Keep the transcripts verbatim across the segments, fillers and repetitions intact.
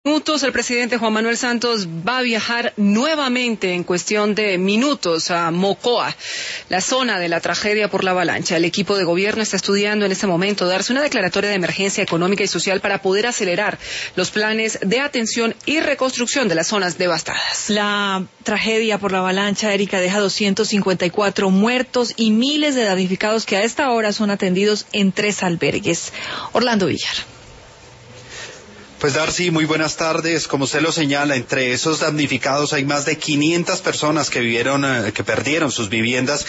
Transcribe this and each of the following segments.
Minutos, el presidente Juan Manuel Santos va a viajar nuevamente en cuestión de minutos a Mocoa, la zona de la tragedia por la avalancha. El equipo de gobierno está estudiando en este momento darse una declaratoria de emergencia económica y social para poder acelerar los planes de atención y reconstrucción de las zonas devastadas. La tragedia por la avalancha, Erika, deja doscientos cincuenta y cuatro muertos y miles de damnificados que a esta hora son atendidos en tres albergues. Orlando Villar. Pues Darcy, muy buenas tardes. Como usted lo señala, entre esos damnificados hay más de quinientas personas que vivieron, eh, que perdieron sus viviendas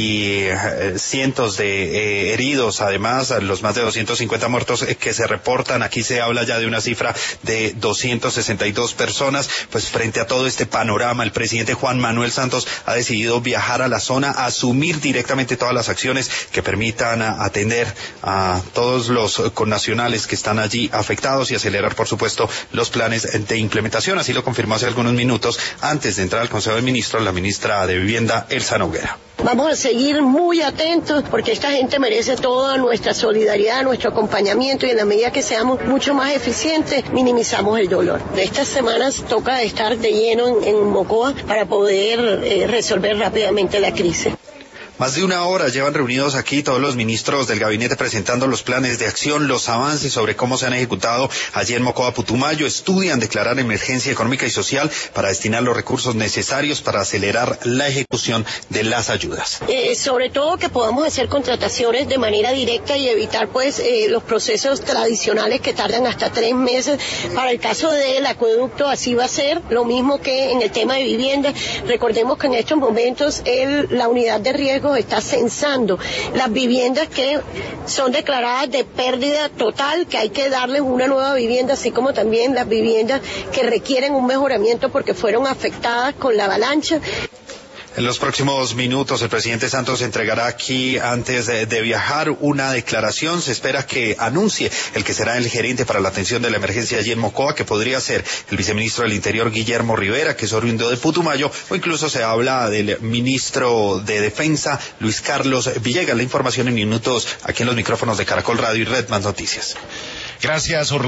y eh, cientos de eh, heridos. Además, los más de doscientos cincuenta muertos eh, que se reportan. Aquí se habla ya de una cifra de doscientas sesenta y dos personas. Pues frente a todo este panorama, el presidente Juan Manuel Santos ha decidido viajar a la zona, a asumir directamente todas las acciones que permitan a, atender a todos los connacionales que están allí afectados y acelerar, por supuesto, los planes de implementación. Así lo confirmó hace algunos minutos, antes de entrar al Consejo de Ministros, la ministra de Vivienda, Elsa Noguera. Vamos a seguir muy atentos porque esta gente merece toda nuestra solidaridad, nuestro acompañamiento, y en la medida que seamos mucho más eficientes, minimizamos el dolor. Estas semanas toca estar de lleno en, en Mocoa para poder eh, resolver rápidamente la crisis. Más de una hora llevan reunidos aquí todos los ministros del gabinete presentando los planes de acción, los avances sobre cómo se han ejecutado allí en Mocoa, Putumayo. Estudian declarar emergencia económica y social para destinar los recursos necesarios para acelerar la ejecución de las ayudas. Eh, sobre todo que podamos hacer contrataciones de manera directa y evitar pues eh, los procesos tradicionales que tardan hasta tres meses. Para el caso del acueducto así va a ser, lo mismo que en el tema de vivienda. Recordemos que en estos momentos el, la unidad de riesgo está censando las viviendas que son declaradas de pérdida total, que hay que darles una nueva vivienda, así como también las viviendas que requieren un mejoramiento porque fueron afectadas con la avalancha. En los próximos minutos el presidente Santos entregará aquí, antes de, de viajar, una declaración. Se espera que anuncie el que será el gerente para la atención de la emergencia allí en Mocoa, que podría ser el viceministro del Interior, Guillermo Rivera, que es oriundo de Putumayo, o incluso se habla del ministro de Defensa, Luis Carlos Villegas. La información en minutos aquí en los micrófonos de Caracol Radio y Red Más Noticias. Gracias, Orlando.